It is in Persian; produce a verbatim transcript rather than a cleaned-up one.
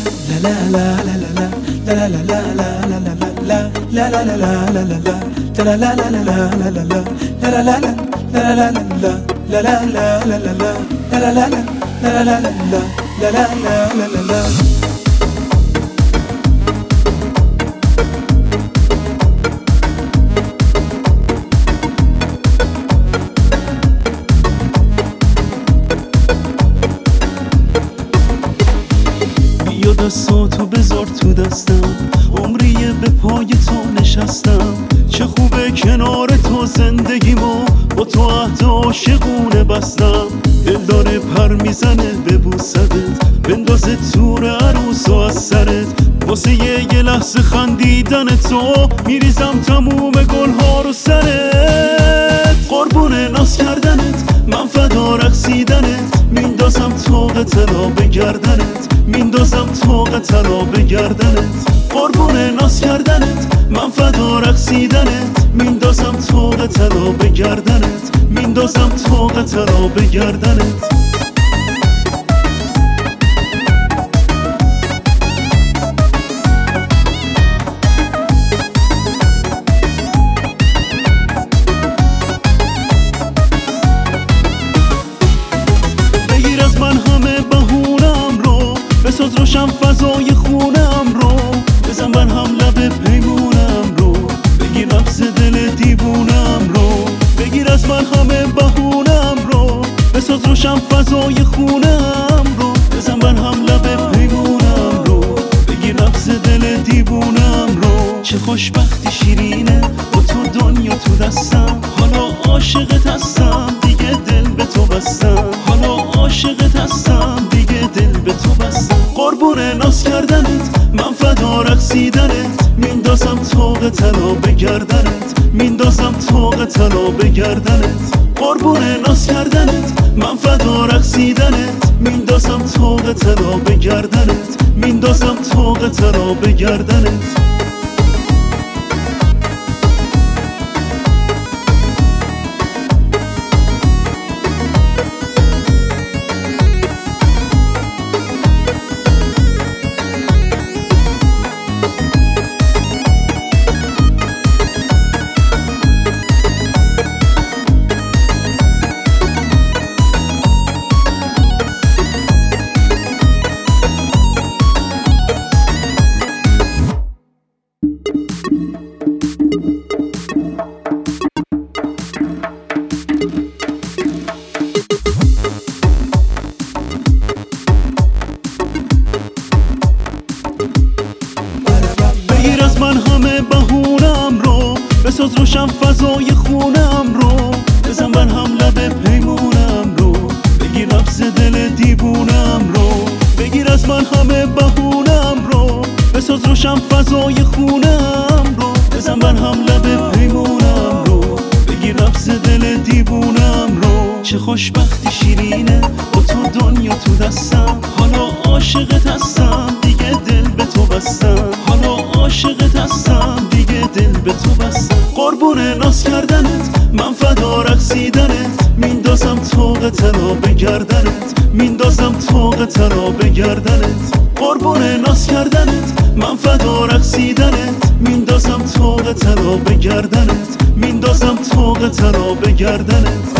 دستاتو بذار تو دستم، عمریه به پای تو نشستم. چه خوبه کنار تو زندگیمو با تو عهد عاشقونه بستم. دل داره پر میزنه ببوسدت، بندازه تور عروس و از سرت. واسه یه لحظه خندیدن تو میریزم تموم گلها رو سرت. قربون ناز کردنت من فدا رقصیدنت، میندازم طوق طلا به گردنت، میندازم طوق طلا به گردنت. قربون ناز کردنت من فدا رقصیدنت، میندازم طوق طلا به گردنت، میندازم طوق طلا به گردنت. بگیر از من همه بهونم رو، بساز روشن فضای خونم رو، بزن بر هم لب پیمونم رو، بگیر نبض دل دیوونم رو. بگیر از من همه بهونم رو، بساز روشن فضای خونم رو، بزن بر هم لب پیمونم رو، بگیر نبض دل دیوونم رو. چه خوشبختی شیرینه با تو دنیا تو دستم، حالا عاشقت هستم دیگه دل به تو بستم، حالا عاشقت هستم دیگه دل به تو بستم. قربون ناز کردنت من فدا رقصیدنت، میندازم طوق طلا به گردنت، میندازم طوق طلا به گردنت. قربون ناز کردنت من فدا رقصیدنت، میندازم طوق طلا به گردنت، میندازم طوق طلا به گردنت. بگیر از من همه بهونم رو، بساز روشن فضای خونم رو، بزن بر هم لب پیمونم رو، بگیر نبض دل دیوونم رو. بگیر از من همه بهونم رو، بساز روشن فضای خونم رو، بزن بر هم لب پیمونم رو، بگیر نبض دل دیوونم رو. چه خوشبختی شیرینه با تو دنیا تو دستم، حالا عاشقت هستم دیگه دل به تو بستم، حالا عاشقت هستم دیگه دل به تو بستم. قربون ناز کردنت من فدا رقصیدنت، میندازم طوق طلا به گردنت، میندازم طوق طلا به گردنت. قربون ناز کردنت من فدا رقصیدنت، میندازم طوق طلا به گردنت، میندازم طوق طلا به گردنت.